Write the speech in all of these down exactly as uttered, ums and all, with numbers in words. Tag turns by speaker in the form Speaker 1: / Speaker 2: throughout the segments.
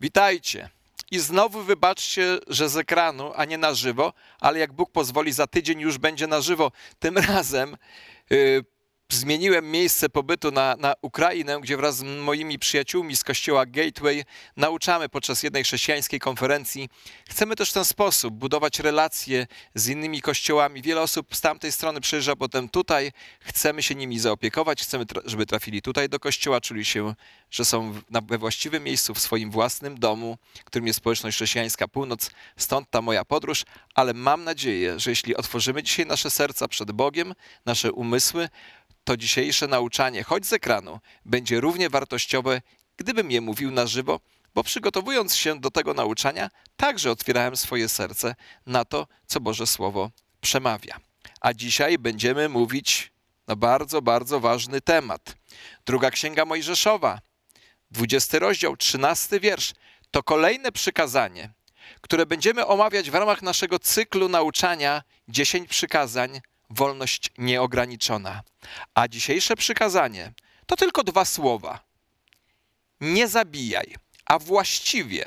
Speaker 1: Witajcie. I znowu wybaczcie, że z ekranu, a nie na żywo, ale jak Bóg pozwoli, za tydzień już będzie na żywo. Tym razem yy, zmieniłem miejsce pobytu na, na Ukrainę, gdzie wraz z moimi przyjaciółmi z kościoła Gateway nauczamy podczas jednej chrześcijańskiej konferencji. Chcemy też w ten sposób budować relacje z innymi kościołami. Wiele osób z tamtej strony przyjeżdża potem tutaj. Chcemy się nimi zaopiekować, chcemy, żeby trafili tutaj do kościoła, czuli się, że są we właściwym miejscu, w swoim własnym domu, którym jest społeczność chrześcijańska Północ. Stąd ta moja podróż, ale mam nadzieję, że jeśli otworzymy dzisiaj nasze serca przed Bogiem, nasze umysły, to dzisiejsze nauczanie, choć z ekranu, będzie równie wartościowe, gdybym je mówił na żywo, bo przygotowując się do tego nauczania, także otwierałem swoje serce na to, co Boże Słowo przemawia. A dzisiaj będziemy mówić na bardzo, bardzo ważny temat. Druga Księga Mojżeszowa, dwudziesty rozdział, trzynasty wiersz. To kolejne przykazanie, które będziemy omawiać w ramach naszego cyklu nauczania dziesięć przykazań, wolność nieograniczona. A dzisiejsze przykazanie to tylko dwa słowa. Nie zabijaj, a właściwie,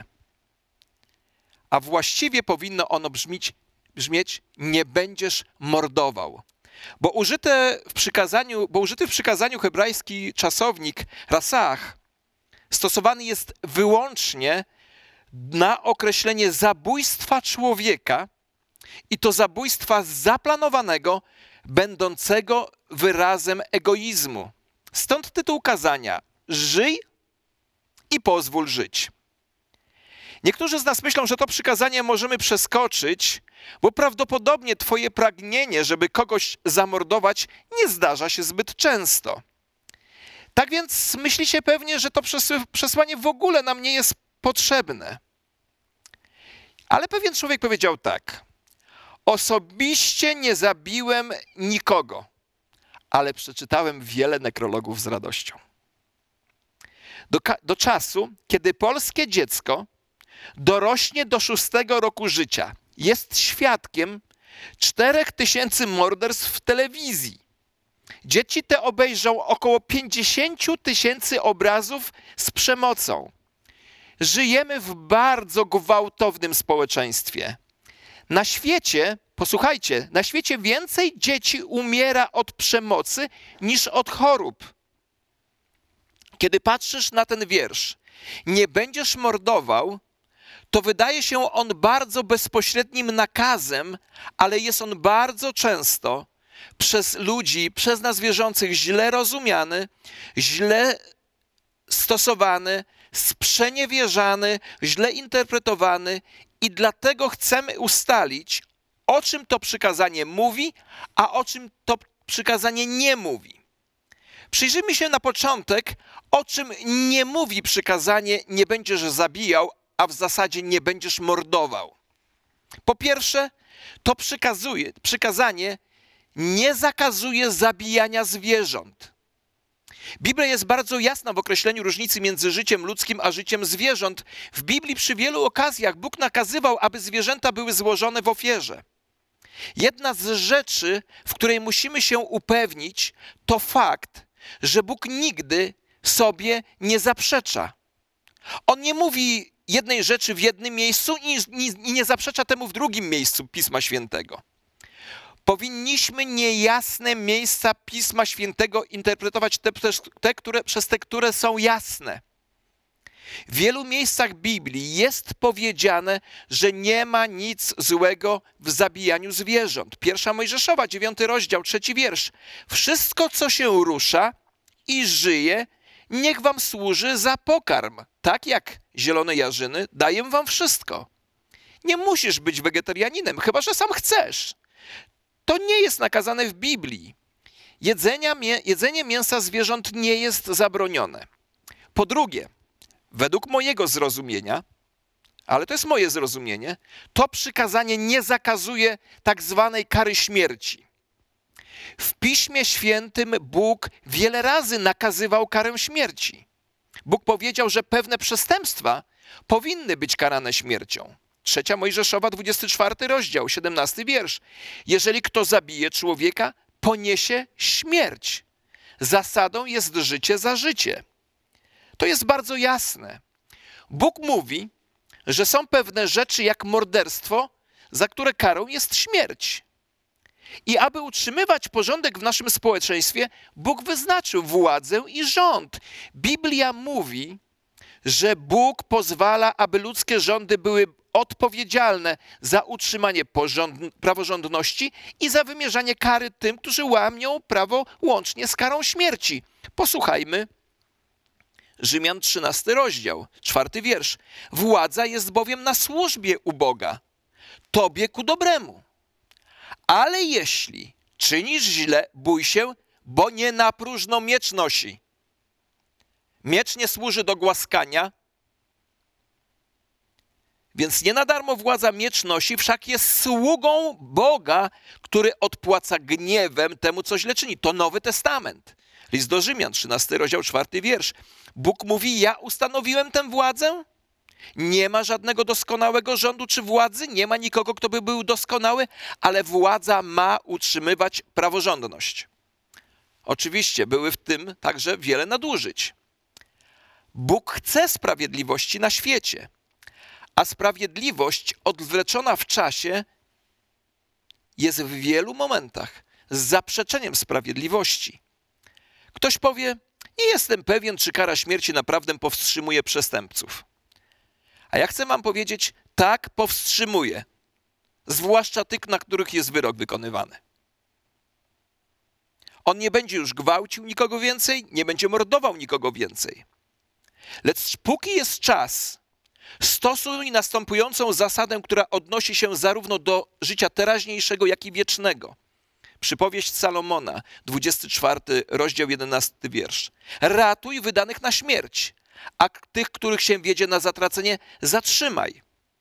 Speaker 1: a właściwie powinno ono brzmieć, brzmieć nie będziesz mordował. Bo, użyte w przykazaniu, bo użyty w przykazaniu hebrajski czasownik rasach stosowany jest wyłącznie na określenie zabójstwa człowieka i to zabójstwa zaplanowanego, będącego wyrazem egoizmu. Stąd tytuł kazania: żyj i pozwól żyć. Niektórzy z nas myślą, że to przykazanie możemy przeskoczyć, bo prawdopodobnie twoje pragnienie, żeby kogoś zamordować, nie zdarza się zbyt często. Tak więc myślicie pewnie, że to przesłanie w ogóle nam nie jest potrzebne. Ale pewien człowiek powiedział tak: osobiście nie zabiłem nikogo, ale przeczytałem wiele nekrologów z radością. Do, do czasu, kiedy polskie dziecko dorośnie do szóstego roku życia, jest świadkiem czterech tysięcy morderstw w telewizji. Dzieci te obejrzą około pięćdziesięciu tysięcy obrazów z przemocą. Żyjemy w bardzo gwałtownym społeczeństwie. Na świecie, posłuchajcie, na świecie więcej dzieci umiera od przemocy niż od chorób. Kiedy patrzysz na ten wiersz, nie będziesz mordował, to wydaje się on bardzo bezpośrednim nakazem, ale jest on bardzo często przez ludzi, przez nas wierzących źle rozumiany, źle stosowany, sprzeniewierzany, źle interpretowany i dlatego chcemy ustalić, o czym to przykazanie mówi, a o czym to przykazanie nie mówi. Przyjrzyjmy się na początek, o czym nie mówi przykazanie: nie będziesz zabijał, a w zasadzie nie będziesz mordował. Po pierwsze, to przykazuje, przykazanie nie zakazuje zabijania zwierząt. Biblia jest bardzo jasna w określeniu różnicy między życiem ludzkim a życiem zwierząt. W Biblii przy wielu okazjach Bóg nakazywał, aby zwierzęta były złożone w ofierze. Jedna z rzeczy, w której musimy się upewnić, to fakt, że Bóg nigdy sobie nie zaprzecza. On nie mówi jednej rzeczy w jednym miejscu i nie zaprzecza temu w drugim miejscu Pisma Świętego. Powinniśmy niejasne miejsca Pisma Świętego interpretować te, te, które, przez te, które są jasne. W wielu miejscach Biblii jest powiedziane, że nie ma nic złego w zabijaniu zwierząt. Pierwsza Mojżeszowa, dziewiąty rozdział, trzeci wiersz. Wszystko, co się rusza i żyje, niech wam służy za pokarm. Tak jak zielone jarzyny, daję wam wszystko. Nie musisz być wegetarianinem, chyba że sam chcesz. To nie jest nakazane w Biblii. Jedzenia, jedzenie mięsa zwierząt nie jest zabronione. Po drugie, według mojego zrozumienia, ale to jest moje zrozumienie, to przykazanie nie zakazuje tak zwanej kary śmierci. W Piśmie Świętym Bóg wiele razy nakazywał karę śmierci. Bóg powiedział, że pewne przestępstwa powinny być karane śmiercią. Trzecia Mojżeszowa, dwudziesty czwarty rozdział, siedemnasty wiersz. Jeżeli kto zabije człowieka, poniesie śmierć. Zasadą jest życie za życie. To jest bardzo jasne. Bóg mówi, że są pewne rzeczy jak morderstwo, za które karą jest śmierć. I aby utrzymywać porządek w naszym społeczeństwie, Bóg wyznaczył władzę i rząd. Biblia mówi, że Bóg pozwala, aby ludzkie rządy były odpowiedzialne za utrzymanie porząd- praworządności i za wymierzanie kary tym, którzy łamią prawo łącznie z karą śmierci. Posłuchajmy Rzymian trzynasty rozdział, czwarty wiersz. Władza jest bowiem na służbie u Boga, tobie ku dobremu. Ale jeśli czynisz źle, bój się, bo nie na próżno miecz nosi. Miecz nie służy do głaskania, więc nie na darmo władza miecz nosi, wszak jest sługą Boga, który odpłaca gniewem temu, co źle czyni. To Nowy Testament. List do Rzymian, trzynasty rozdział, czwarty wiersz. Bóg mówi, ja ustanowiłem tę władzę. Nie ma żadnego doskonałego rządu czy władzy, nie ma nikogo, kto by był doskonały, ale władza ma utrzymywać praworządność. Oczywiście były w tym także wiele nadużyć. Bóg chce sprawiedliwości na świecie, a sprawiedliwość odwleczona w czasie jest w wielu momentach z zaprzeczeniem sprawiedliwości. Ktoś powie, nie jestem pewien, czy kara śmierci naprawdę powstrzymuje przestępców. A ja chcę wam powiedzieć, tak powstrzymuje, zwłaszcza tych, na których jest wyrok wykonywany. On nie będzie już gwałcił nikogo więcej, nie będzie mordował nikogo więcej. Lecz póki jest czas, stosuj następującą zasadę, która odnosi się zarówno do życia teraźniejszego, jak i wiecznego. Przypowieść Salomona, dwudziesty czwarty rozdział, jedenasty wiersz. Ratuj wydanych na śmierć, a tych, których się wiedzie na zatracenie, zatrzymaj.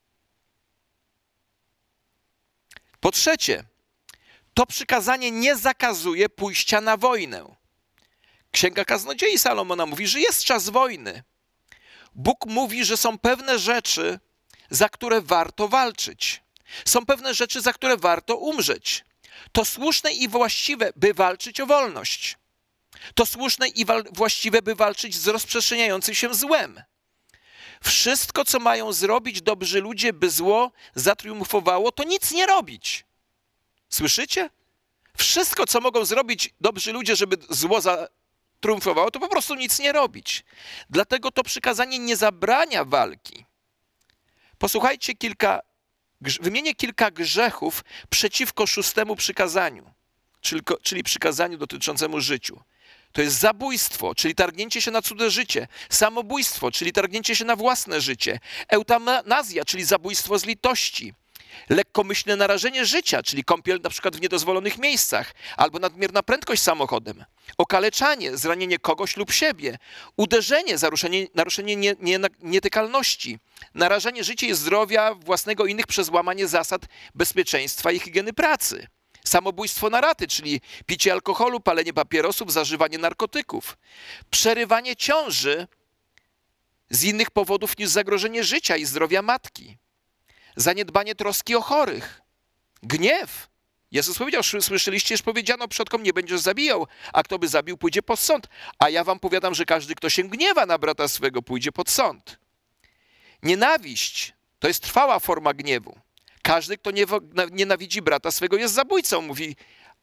Speaker 1: Po trzecie, to przykazanie nie zakazuje pójścia na wojnę. Księga Kaznodziei Salomona mówi, że jest czas wojny. Bóg mówi, że są pewne rzeczy, za które warto walczyć. Są pewne rzeczy, za które warto umrzeć. To słuszne i właściwe, by walczyć o wolność. To słuszne i właściwe, by walczyć z rozprzestrzeniającym się złem. Wszystko, co mają zrobić dobrzy ludzie, by zło zatriumfowało, to nic nie robić. Słyszycie? Wszystko, co mogą zrobić dobrzy ludzie, żeby zło zatriumfowało, to po prostu nic nie robić. Dlatego to przykazanie nie zabrania walki. Posłuchajcie kilka, wymienię kilka grzechów przeciwko szóstemu przykazaniu, czyli, czyli przykazaniu dotyczącemu życiu. To jest zabójstwo, czyli targnięcie się na cudze życie, samobójstwo, czyli targnięcie się na własne życie, eutanazja, czyli zabójstwo z litości, lekkomyślne narażenie życia, czyli kąpiel na przykład w niedozwolonych miejscach, albo nadmierna prędkość samochodem, okaleczanie, zranienie kogoś lub siebie, uderzenie, naruszenie, naruszenie nie, nie, nietykalności, narażenie życia i zdrowia własnego i innych przez łamanie zasad bezpieczeństwa i higieny pracy. Samobójstwo na raty, czyli picie alkoholu, palenie papierosów, zażywanie narkotyków. Przerywanie ciąży z innych powodów niż zagrożenie życia i zdrowia matki. Zaniedbanie troski o chorych. Gniew. Jezus powiedział, słyszeliście, że powiedziano przodkom, nie będziesz zabijał, a kto by zabił, pójdzie pod sąd. A ja wam powiadam, że każdy, kto się gniewa na brata swego, pójdzie pod sąd. Nienawiść to jest trwała forma gniewu. Każdy, kto nienawidzi brata swego, jest zabójcą, mówi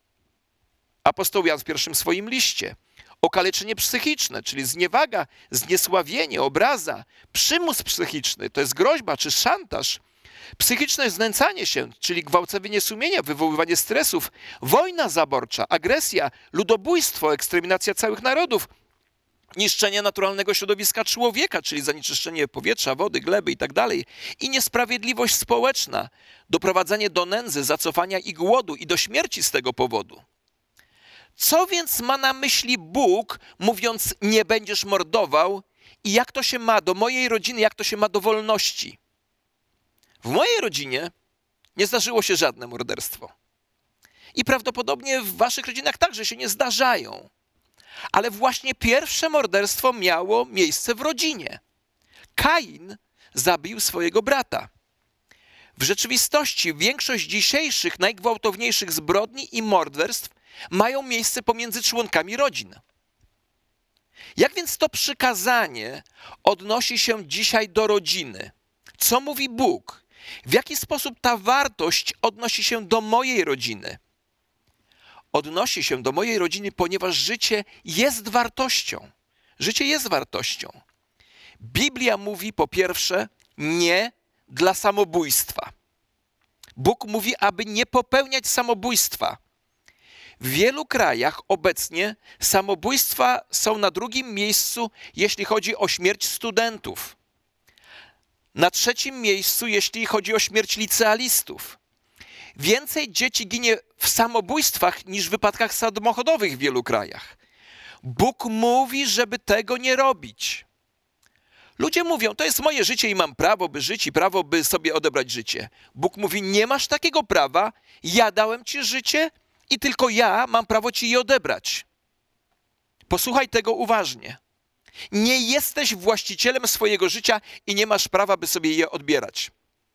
Speaker 1: apostoł Jan w pierwszym swoim liście. Okaleczenie psychiczne, czyli zniewaga, zniesławienie, obraza, przymus psychiczny, to jest groźba czy szantaż. Psychiczne znęcanie się, czyli gwałcenie sumienia, wywoływanie stresów, wojna zaborcza, agresja, ludobójstwo, eksterminacja całych narodów, niszczenie naturalnego środowiska człowieka, czyli zanieczyszczenie powietrza, wody, gleby i tak dalej, i niesprawiedliwość społeczna, doprowadzenie do nędzy, zacofania i głodu i do śmierci z tego powodu. Co więc ma na myśli Bóg, mówiąc nie będziesz mordował i jak to się ma do mojej rodziny, jak to się ma do wolności? W mojej rodzinie nie zdarzyło się żadne morderstwo. I prawdopodobnie w waszych rodzinach także się nie zdarzają. Ale właśnie pierwsze morderstwo miało miejsce w rodzinie. Kain zabił swojego brata. W rzeczywistości większość dzisiejszych najgwałtowniejszych zbrodni i morderstw mają miejsce pomiędzy członkami rodzin. Jak więc to przykazanie odnosi się dzisiaj do rodziny? Co mówi Bóg? W jaki sposób ta wartość odnosi się do mojej rodziny? Odnosi się do mojej rodziny, ponieważ życie jest wartością. Życie jest wartością. Biblia mówi po pierwsze nie dla samobójstwa. Bóg mówi, aby nie popełniać samobójstwa. W wielu krajach obecnie samobójstwa są na drugim miejscu, jeśli chodzi o śmierć studentów. Na trzecim miejscu, jeśli chodzi o śmierć licealistów. Więcej dzieci ginie w samobójstwach niż w wypadkach samochodowych w wielu krajach. Bóg mówi, żeby tego nie robić. Ludzie mówią, to jest moje życie i mam prawo, by żyć i prawo, by sobie odebrać życie. Bóg mówi, nie masz takiego prawa, ja dałem ci życie i tylko ja mam prawo ci je odebrać. Posłuchaj tego uważnie. Nie jesteś właścicielem swojego życia i nie masz prawa, by sobie je odbierać.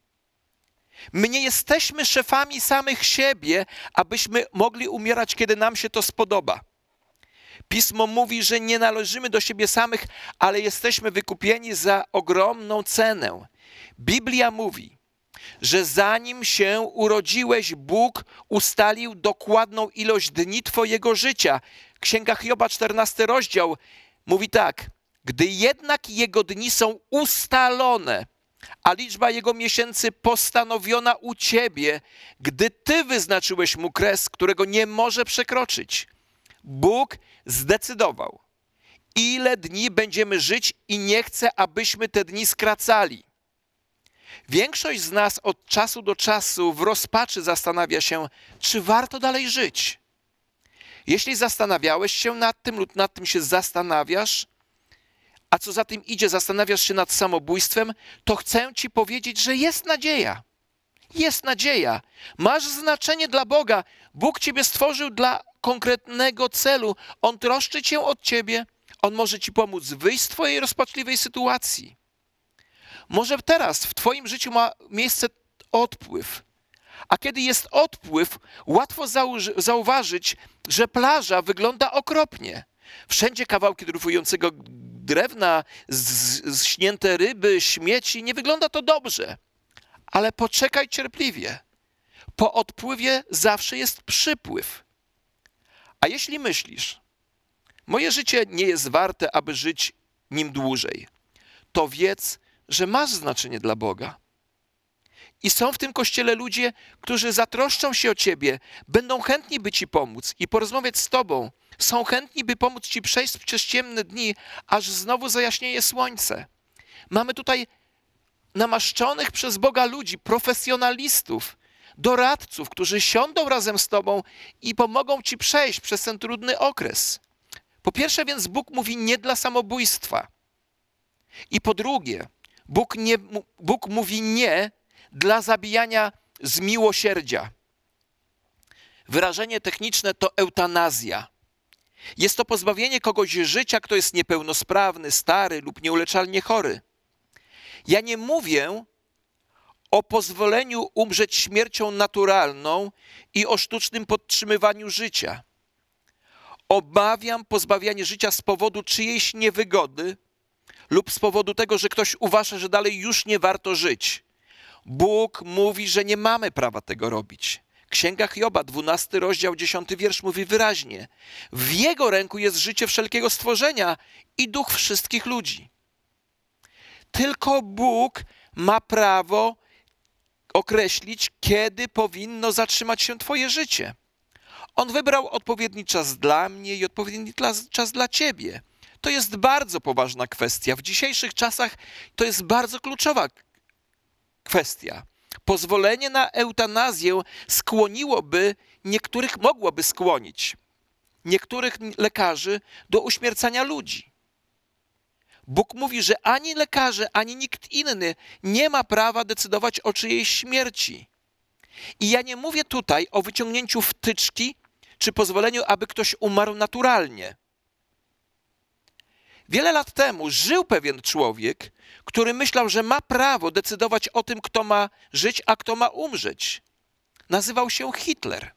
Speaker 1: My nie jesteśmy szefami samych siebie, abyśmy mogli umierać, kiedy nam się to spodoba. Pismo mówi, że nie należymy do siebie samych, ale jesteśmy wykupieni za ogromną cenę. Biblia mówi, że zanim się urodziłeś, Bóg ustalił dokładną ilość dni twojego życia. Księga Hioba, czternasty rozdział, mówi tak. Gdy jednak jego dni są ustalone, a liczba jego miesięcy postanowiona u ciebie, gdy ty wyznaczyłeś mu kres, którego nie może przekroczyć. Bóg zdecydował, ile dni będziemy żyć i nie chce, abyśmy te dni skracali. Większość z nas od czasu do czasu w rozpaczy zastanawia się, czy warto dalej żyć. Jeśli zastanawiałeś się nad tym lub nad tym się zastanawiasz, a co za tym idzie, zastanawiasz się nad samobójstwem, to chcę ci powiedzieć, że jest nadzieja. Jest nadzieja. Masz znaczenie dla Boga. Bóg ciebie stworzył dla konkretnego celu. On troszczy się o ciebie. On może ci pomóc wyjść z twojej rozpaczliwej sytuacji. Może teraz w twoim życiu ma miejsce odpływ. A kiedy jest odpływ, łatwo zauważyć, że plaża wygląda okropnie. Wszędzie kawałki dryfującego drewna, zśnięte ryby, śmieci. Nie wygląda to dobrze. Ale poczekaj cierpliwie. Po odpływie zawsze jest przypływ. A jeśli myślisz, moje życie nie jest warte, aby żyć nim dłużej, to wiedz, że masz znaczenie dla Boga. I są w tym kościele ludzie, którzy zatroszczą się o ciebie, będą chętni, by ci pomóc i porozmawiać z tobą. Są chętni, by pomóc ci przejść przez ciemne dni, aż znowu zajaśnieje słońce. Mamy tutaj namaszczonych przez Boga ludzi, profesjonalistów, doradców, którzy siądą razem z tobą i pomogą ci przejść przez ten trudny okres. Po pierwsze więc Bóg mówi nie dla samobójstwa. I po drugie, Bóg, nie, Bóg mówi nie dla zabijania z miłosierdzia. Wyrażenie techniczne to eutanazja. Jest to pozbawienie kogoś życia, kto jest niepełnosprawny, stary lub nieuleczalnie chory. Ja nie mówię o pozwoleniu umrzeć śmiercią naturalną i o sztucznym podtrzymywaniu życia. Obawiam pozbawianie życia z powodu czyjejś niewygody lub z powodu tego, że ktoś uważa, że dalej już nie warto żyć. Bóg mówi, że nie mamy prawa tego robić. Księga Hioba, dwunasty rozdział, dziesiąty wiersz mówi wyraźnie. W Jego ręku jest życie wszelkiego stworzenia i duch wszystkich ludzi. Tylko Bóg ma prawo określić, kiedy powinno zatrzymać się twoje życie. On wybrał odpowiedni czas dla mnie i odpowiedni czas dla ciebie. To jest bardzo poważna kwestia. W dzisiejszych czasach to jest bardzo kluczowa kwestia. Pozwolenie na eutanazję skłoniłoby, niektórych mogłoby skłonić, niektórych lekarzy do uśmiercania ludzi. Bóg mówi, że ani lekarze, ani nikt inny nie ma prawa decydować o czyjejś śmierci. I ja nie mówię tutaj o wyciągnięciu wtyczki, czy pozwoleniu, aby ktoś umarł naturalnie. Wiele lat temu żył pewien człowiek, który myślał, że ma prawo decydować o tym, kto ma żyć, a kto ma umrzeć. Nazywał się Hitler.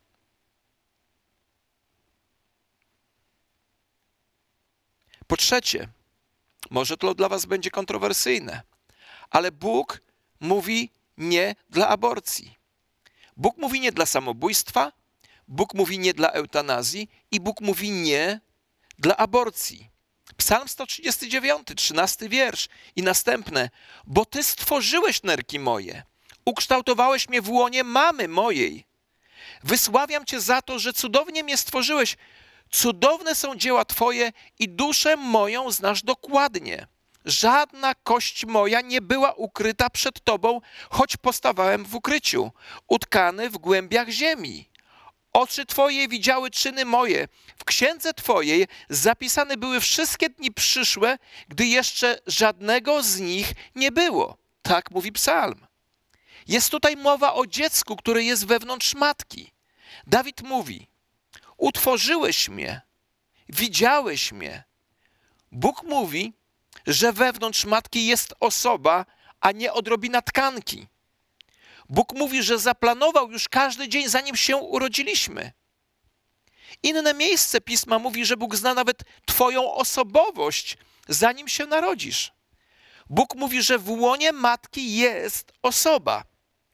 Speaker 1: Po trzecie, może to dla was będzie kontrowersyjne, ale Bóg mówi nie dla aborcji. Bóg mówi nie dla samobójstwa, Bóg mówi nie dla eutanazji i Bóg mówi nie dla aborcji. Psalm sto trzydziesty dziewiąty, trzynasty wiersz i następne. Bo Ty stworzyłeś nerki moje, ukształtowałeś mnie w łonie mamy mojej. Wysławiam Cię za to, że cudownie mnie stworzyłeś. Cudowne są dzieła Twoje i duszę moją znasz dokładnie. Żadna kość moja nie była ukryta przed Tobą, choć postawałem w ukryciu, utkany w głębiach ziemi. Oczy Twoje widziały czyny moje. W księdze Twojej zapisane były wszystkie dni przyszłe, gdy jeszcze żadnego z nich nie było. Tak mówi psalm. Jest tutaj mowa o dziecku, które jest wewnątrz matki. Dawid mówi, utworzyłeś mnie, widziałeś mnie. Bóg mówi, że wewnątrz matki jest osoba, a nie odrobina tkanki. Bóg mówi, że zaplanował już każdy dzień, zanim się urodziliśmy. Inne miejsce Pisma mówi, że Bóg zna nawet twoją osobowość, zanim się narodzisz. Bóg mówi, że w łonie matki jest osoba.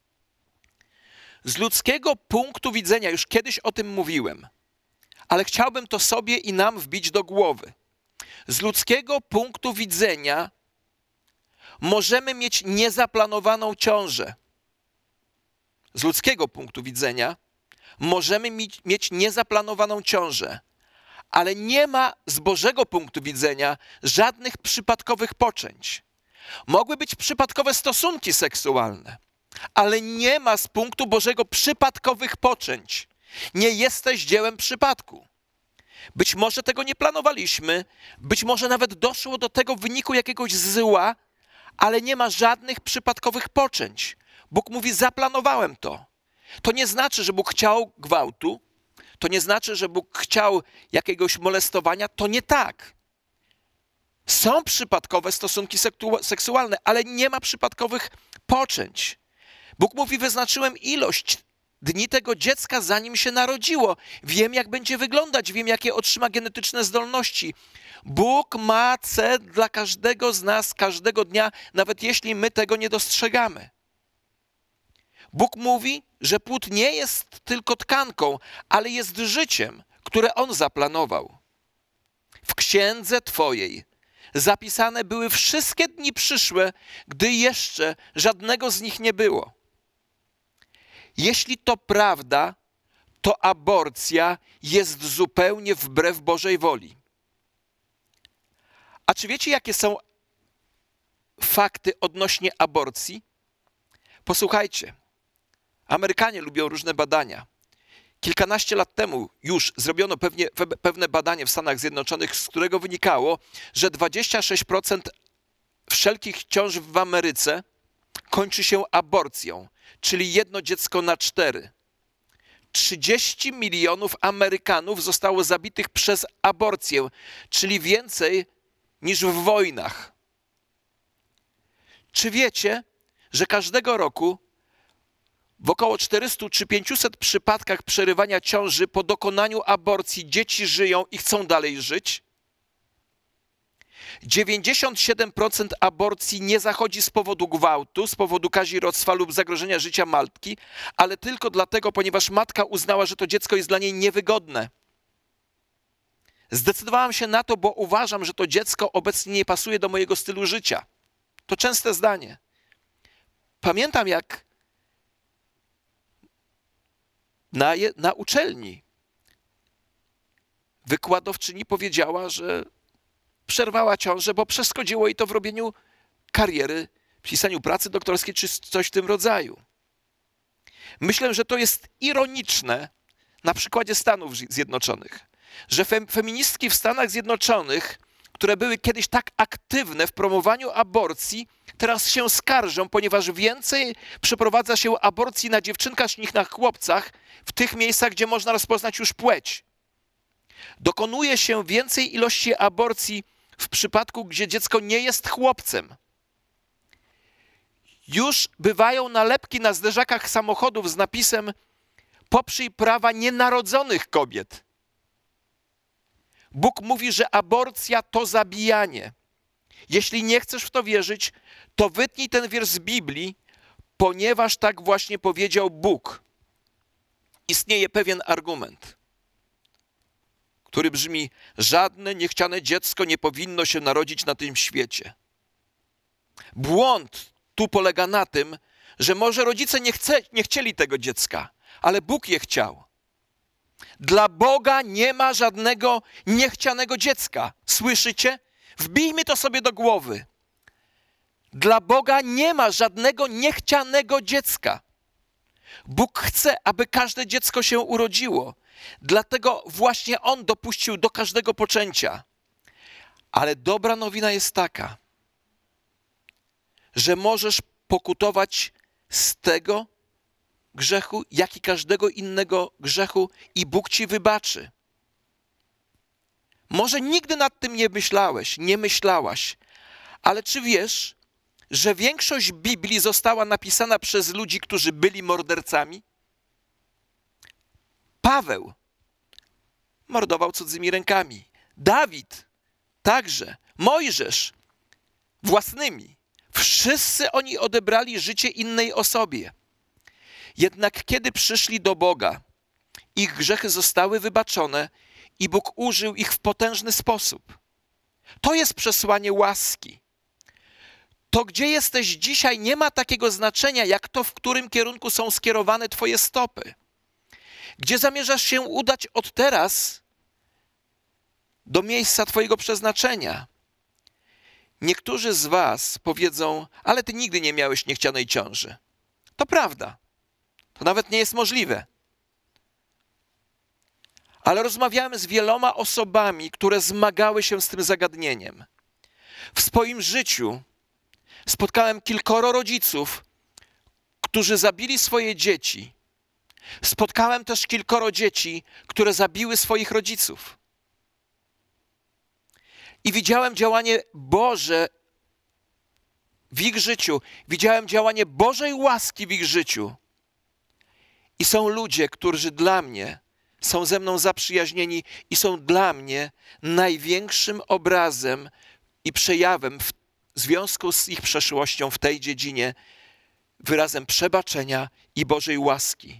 Speaker 1: Z ludzkiego punktu widzenia, już kiedyś o tym mówiłem, ale chciałbym to sobie i nam wbić do głowy. Z ludzkiego punktu widzenia możemy mieć niezaplanowaną ciążę. Z ludzkiego punktu widzenia możemy mieć, mieć niezaplanowaną ciążę, ale nie ma z Bożego punktu widzenia żadnych przypadkowych poczęć. Mogły być przypadkowe stosunki seksualne, ale nie ma z punktu Bożego przypadkowych poczęć. Nie jesteś dziełem przypadku. Być może tego nie planowaliśmy, być może nawet doszło do tego w wyniku jakiegoś zła, ale nie ma żadnych przypadkowych poczęć. Bóg mówi, zaplanowałem to. To nie znaczy, że Bóg chciał gwałtu, to nie znaczy, że Bóg chciał jakiegoś molestowania, to nie tak. Są przypadkowe stosunki seksualne, ale nie ma przypadkowych poczęć. Bóg mówi, wyznaczyłem ilość dni tego dziecka, zanim się narodziło. Wiem, jak będzie wyglądać, wiem, jakie otrzyma genetyczne zdolności. Bóg ma cel dla każdego z nas, każdego dnia, nawet jeśli my tego nie dostrzegamy. Bóg mówi, że płód nie jest tylko tkanką, ale jest życiem, które On zaplanował. W księdze Twojej zapisane były wszystkie dni przyszłe, gdy jeszcze żadnego z nich nie było. Jeśli to prawda, to aborcja jest zupełnie wbrew Bożej woli. A czy wiecie, jakie są fakty odnośnie aborcji? Posłuchajcie. Amerykanie lubią różne badania. Kilkanaście lat temu już zrobiono pewnie, pewne badanie w Stanach Zjednoczonych, z którego wynikało, że dwadzieścia sześć procent wszelkich ciąż w Ameryce kończy się aborcją, czyli jedno dziecko na cztery. trzydzieści milionów Amerykanów zostało zabitych przez aborcję, czyli więcej niż w wojnach. Czy wiecie, że każdego roku w około czterystu czy pięciuset przypadkach przerywania ciąży po dokonaniu aborcji dzieci żyją i chcą dalej żyć? dziewięćdziesiąt siedem procent aborcji nie zachodzi z powodu gwałtu, z powodu kazirodztwa lub zagrożenia życia matki, ale tylko dlatego, ponieważ matka uznała, że to dziecko jest dla niej niewygodne. Zdecydowałam się na to, bo uważam, że to dziecko obecnie nie pasuje do mojego stylu życia. To częste zdanie. Pamiętam, jak na, je, na uczelni wykładowczyni powiedziała, że przerwała ciążę, bo przeszkodziło jej to w robieniu kariery, pisaniu pracy doktorskiej czy coś w tym rodzaju. Myślę, że to jest ironiczne na przykładzie Stanów Zjednoczonych, że fem, feministki w Stanach Zjednoczonych, które były kiedyś tak aktywne w promowaniu aborcji, teraz się skarżą, ponieważ więcej przeprowadza się aborcji na dziewczynkach niż na chłopcach w tych miejscach, gdzie można rozpoznać już płeć. Dokonuje się więcej ilości aborcji w przypadku, gdzie dziecko nie jest chłopcem. Już bywają nalepki na zderzakach samochodów z napisem „Poprzyj prawa nienarodzonych kobiet”. Bóg mówi, że aborcja to zabijanie. Jeśli nie chcesz w to wierzyć, to wytnij ten wiersz z Biblii, ponieważ tak właśnie powiedział Bóg. Istnieje pewien argument, który brzmi: żadne niechciane dziecko nie powinno się narodzić na tym świecie. Błąd tu polega na tym, że może rodzice nie, chce, nie chcieli tego dziecka, ale Bóg je chciał. Dla Boga nie ma żadnego niechcianego dziecka. Słyszycie? Wbijmy to sobie do głowy. Dla Boga nie ma żadnego niechcianego dziecka. Bóg chce, aby każde dziecko się urodziło. Dlatego właśnie On dopuścił do każdego poczęcia. Ale dobra nowina jest taka, że możesz pokutować z tego grzechu, jak i każdego innego grzechu i Bóg ci wybaczy. Może nigdy nad tym nie myślałeś, nie myślałaś, ale czy wiesz, że większość Biblii została napisana przez ludzi, którzy byli mordercami? Paweł mordował cudzymi rękami. Dawid także. Mojżesz własnymi. Wszyscy oni odebrali życie innej osobie. Jednak kiedy przyszli do Boga, ich grzechy zostały wybaczone i Bóg użył ich w potężny sposób. To jest przesłanie łaski. To, gdzie jesteś dzisiaj, nie ma takiego znaczenia, jak to, w którym kierunku są skierowane twoje stopy. Gdzie zamierzasz się udać od teraz do miejsca twojego przeznaczenia. Niektórzy z was powiedzą: ale ty nigdy nie miałeś niechcianej ciąży. To prawda. To nawet nie jest możliwe. Ale rozmawiałem z wieloma osobami, które zmagały się z tym zagadnieniem. W swoim życiu spotkałem kilkoro rodziców, którzy zabili swoje dzieci. Spotkałem też kilkoro dzieci, które zabiły swoich rodziców. I widziałem działanie Boże w ich życiu. Widziałem działanie Bożej łaski w ich życiu. I są ludzie, którzy dla mnie są ze mną zaprzyjaźnieni i są dla mnie największym obrazem i przejawem w związku z ich przeszłością w tej dziedzinie, wyrazem przebaczenia i Bożej łaski.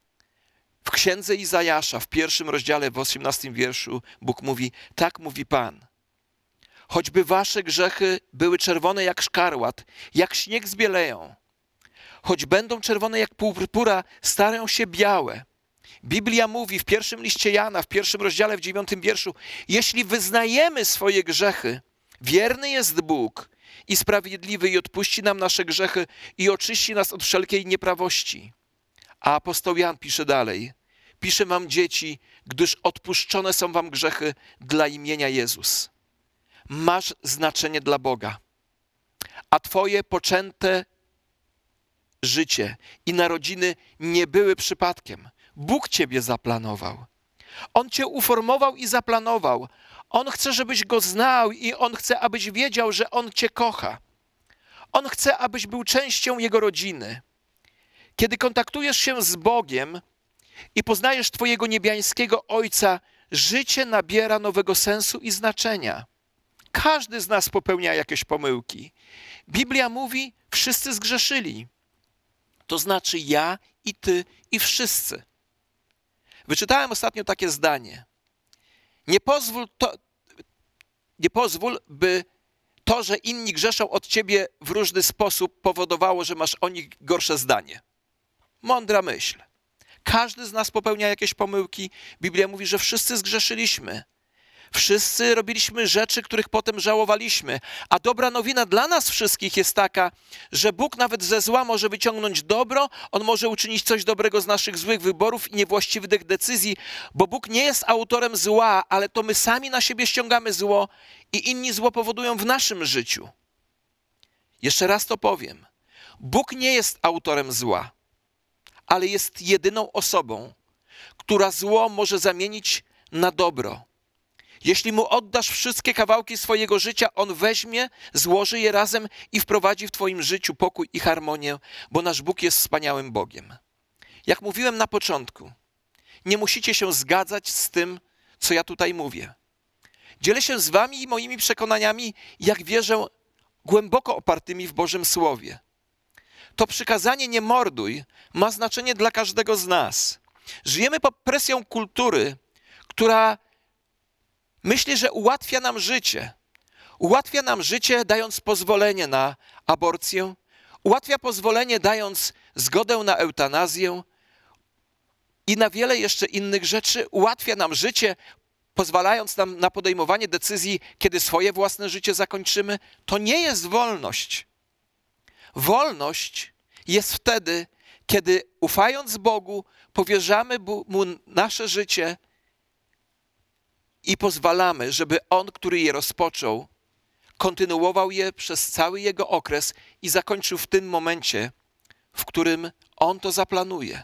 Speaker 1: W księdze Izajasza, w pierwszym rozdziale, w osiemnastym wierszu, Bóg mówi: tak mówi Pan. Choćby wasze grzechy były czerwone jak szkarłat, jak śnieg zbieleją. Choć będą czerwone jak purpura, stają się białe. Biblia mówi w pierwszym liście Jana, w pierwszym rozdziale, w dziewiątym wierszu: jeśli wyznajemy swoje grzechy, wierny jest Bóg i sprawiedliwy i odpuści nam nasze grzechy i oczyści nas od wszelkiej nieprawości. A apostoł Jan pisze dalej: piszę wam, dzieci, gdyż odpuszczone są wam grzechy dla imienia Jezus. Masz znaczenie dla Boga, a twoje poczęte życie i narodziny nie były przypadkiem. Bóg ciebie zaplanował. On cię uformował i zaplanował. On chce, żebyś Go znał i On chce, abyś wiedział, że On cię kocha. On chce, abyś był częścią Jego rodziny. Kiedy kontaktujesz się z Bogiem i poznajesz twojego niebiańskiego Ojca, życie nabiera nowego sensu i znaczenia. Każdy z nas popełnia jakieś pomyłki. Biblia mówi: wszyscy zgrzeszyli. To znaczy ja i ty i wszyscy. Wyczytałem ostatnio takie zdanie. Nie pozwól, to, nie pozwól, by to, że inni grzeszą od ciebie w różny sposób, powodowało, że masz o nich gorsze zdanie. Mądra myśl. Każdy z nas popełnia jakieś pomyłki. Biblia mówi, że wszyscy zgrzeszyliśmy. Wszyscy robiliśmy rzeczy, których potem żałowaliśmy. A dobra nowina dla nas wszystkich jest taka, że Bóg nawet ze zła może wyciągnąć dobro, On może uczynić coś dobrego z naszych złych wyborów i niewłaściwych decyzji, bo Bóg nie jest autorem zła, ale to my sami na siebie ściągamy zło i inni zło powodują w naszym życiu. Jeszcze raz to powiem. Bóg nie jest autorem zła, ale jest jedyną osobą, która zło może zamienić na dobro. Jeśli Mu oddasz wszystkie kawałki swojego życia, On weźmie, złoży je razem i wprowadzi w twoim życiu pokój i harmonię, bo nasz Bóg jest wspaniałym Bogiem. Jak mówiłem na początku, nie musicie się zgadzać z tym, co ja tutaj mówię. Dzielę się z wami moimi przekonaniami, jak wierzę, głęboko opartymi w Bożym Słowie. To przykazanie nie morduj ma znaczenie dla każdego z nas. Żyjemy pod presją kultury, która myśli, że ułatwia nam życie. Ułatwia nam życie, dając pozwolenie na aborcję, ułatwia pozwolenie, dając zgodę na eutanazję i na wiele jeszcze innych rzeczy. Ułatwia nam życie, pozwalając nam na podejmowanie decyzji, kiedy swoje własne życie zakończymy. To nie jest wolność. Wolność jest wtedy, kiedy ufając Bogu, powierzamy Mu nasze życie i pozwalamy, żeby On, który je rozpoczął, kontynuował je przez cały jego okres i zakończył w tym momencie, w którym On to zaplanuje.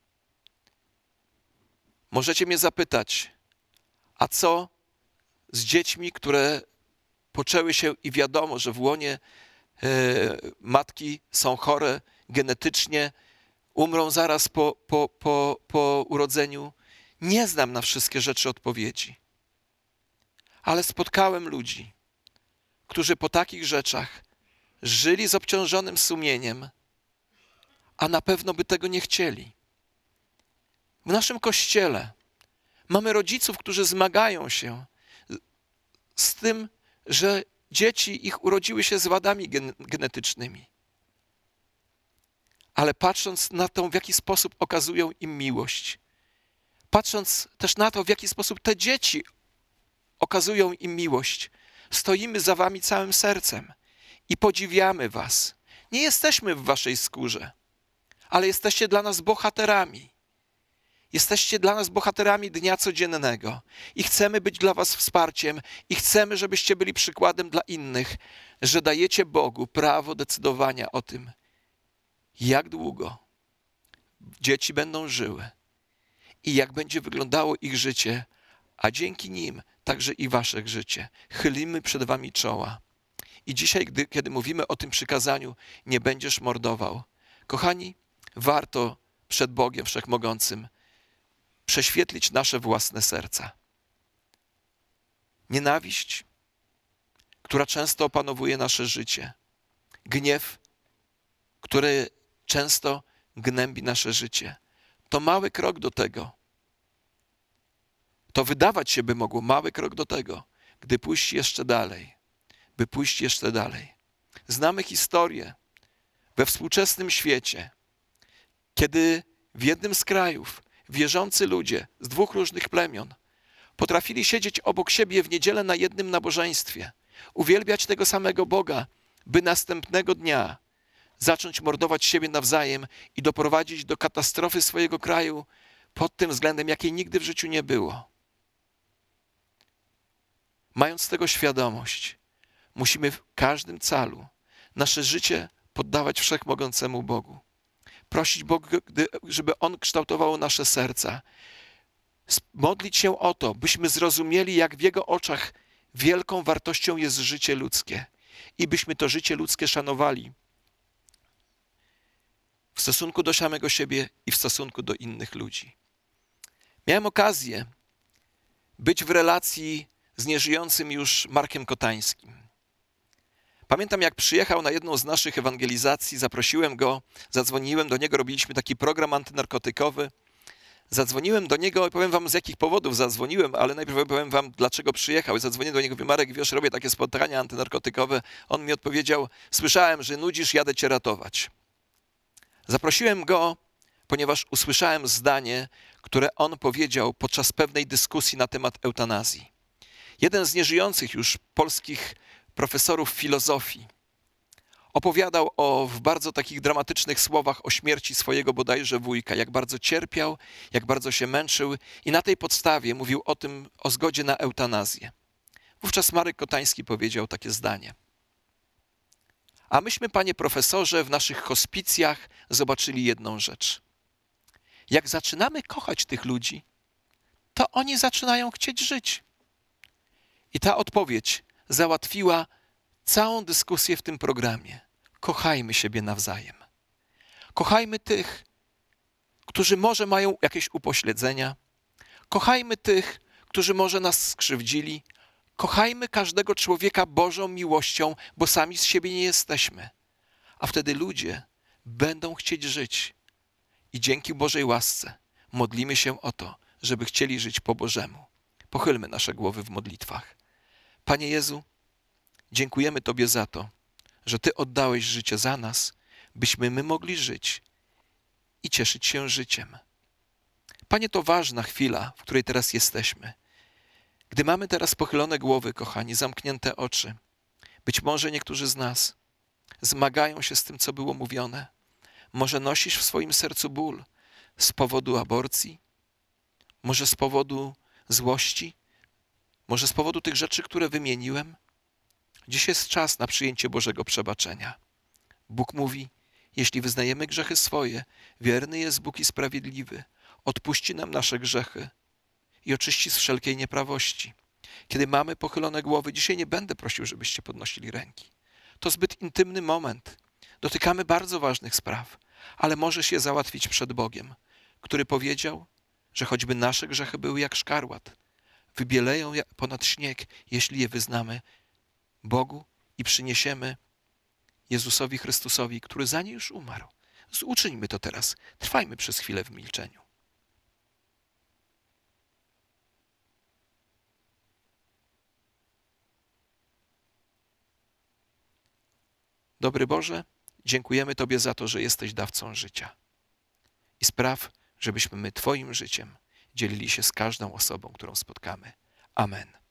Speaker 1: Możecie mnie zapytać, a co z dziećmi, które poczęły się i wiadomo, że w łonie e, matki są chore genetycznie, umrą zaraz po, po, po, po urodzeniu? Nie znam na wszystkie rzeczy odpowiedzi. Ale spotkałem ludzi, którzy po takich rzeczach żyli z obciążonym sumieniem, a na pewno by tego nie chcieli. W naszym Kościele mamy rodziców, którzy zmagają się z tym, że dzieci ich urodziły się z wadami gen- genetycznymi. Ale patrząc na to, w jaki sposób okazują im miłość, patrząc też na to, w jaki sposób te dzieci okazują im miłość, stoimy za wami całym sercem i podziwiamy was. Nie jesteśmy w waszej skórze, ale jesteście dla nas bohaterami. Jesteście dla nas bohaterami dnia codziennego i chcemy być dla was wsparciem i chcemy, żebyście byli przykładem dla innych, że dajecie Bogu prawo decydowania o tym, jak długo dzieci będą żyły i jak będzie wyglądało ich życie, a dzięki nim także i wasze życie. Chylimy przed wami czoła. I dzisiaj, gdy, kiedy mówimy o tym przykazaniu, nie będziesz mordował. Kochani, warto przed Bogiem Wszechmogącym prześwietlić nasze własne serca. Nienawiść, która często opanowuje nasze życie. Gniew, który często gnębi nasze życie. To mały krok do tego. To wydawać się by mogło mały krok do tego, gdy pójść jeszcze dalej. By pójść jeszcze dalej. Znamy historię we współczesnym świecie, kiedy w jednym z krajów wierzący ludzie z dwóch różnych plemion potrafili siedzieć obok siebie w niedzielę na jednym nabożeństwie, uwielbiać tego samego Boga, by następnego dnia zacząć mordować siebie nawzajem i doprowadzić do katastrofy swojego kraju pod tym względem, jakiej nigdy w życiu nie było. Mając tego świadomość, musimy w każdym calu nasze życie poddawać Wszechmogącemu Bogu. Prosić Boga, żeby On kształtował nasze serca. Modlić się o to, byśmy zrozumieli, jak w Jego oczach wielką wartością jest życie ludzkie i byśmy to życie ludzkie szanowali w stosunku do samego siebie i w stosunku do innych ludzi. Miałem okazję być w relacji z nieżyjącym już Markiem Kotańskim. Pamiętam, jak przyjechał na jedną z naszych ewangelizacji, zaprosiłem go, zadzwoniłem do niego, robiliśmy taki program antynarkotykowy. Zadzwoniłem do niego i powiem wam, z jakich powodów zadzwoniłem, ale najpierw powiem wam, dlaczego przyjechał. I zadzwoniłem do niego, mówię: Marek, wiesz, robię takie spotkania antynarkotykowe. On mi odpowiedział: słyszałem, że nudzisz, jadę cię ratować. Zaprosiłem go, ponieważ usłyszałem zdanie, które on powiedział podczas pewnej dyskusji na temat eutanazji. Jeden z nieżyjących już polskich profesorów filozofii opowiadał o, w bardzo takich dramatycznych słowach o śmierci swojego bodajże wujka, jak bardzo cierpiał, jak bardzo się męczył i na tej podstawie mówił o tym, o zgodzie na eutanazję. Wówczas Marek Kotański powiedział takie zdanie: a myśmy, panie profesorze, w naszych hospicjach zobaczyli jedną rzecz. Jak zaczynamy kochać tych ludzi, to oni zaczynają chcieć żyć. I ta odpowiedź załatwiła całą dyskusję w tym programie. Kochajmy siebie nawzajem. Kochajmy tych, którzy może mają jakieś upośledzenia. Kochajmy tych, którzy może nas skrzywdzili. Kochajmy każdego człowieka Bożą miłością, bo sami z siebie nie jesteśmy. A wtedy ludzie będą chcieć żyć. I dzięki Bożej łasce modlimy się o to, żeby chcieli żyć po Bożemu. Pochylmy nasze głowy w modlitwach. Panie Jezu, dziękujemy Tobie za to, że Ty oddałeś życie za nas, byśmy my mogli żyć i cieszyć się życiem. Panie, to ważna chwila, w której teraz jesteśmy. Gdy mamy teraz pochylone głowy, kochani, zamknięte oczy, być może niektórzy z nas zmagają się z tym, co było mówione. Może nosisz w swoim sercu ból z powodu aborcji, może z powodu złości, może z powodu tych rzeczy, które wymieniłem. Dziś jest czas na przyjęcie Bożego przebaczenia. Bóg mówi, jeśli wyznajemy grzechy swoje, wierny jest Bóg i sprawiedliwy, odpuści nam nasze grzechy i oczyści z wszelkiej nieprawości. Kiedy mamy pochylone głowy, dzisiaj nie będę prosił, żebyście podnosili ręki. To zbyt intymny moment. Dotykamy bardzo ważnych spraw, ale możesz je załatwić przed Bogiem, który powiedział, że choćby nasze grzechy były jak szkarłat, wybieleją ponad śnieg, jeśli je wyznamy Bogu i przyniesiemy Jezusowi Chrystusowi, który za nie już umarł. Uczyńmy to teraz. Trwajmy przez chwilę w milczeniu. Dobry Boże, dziękujemy Tobie za to, że jesteś dawcą życia. I spraw, żebyśmy my Twoim życiem dzielili się z każdą osobą, którą spotkamy. Amen.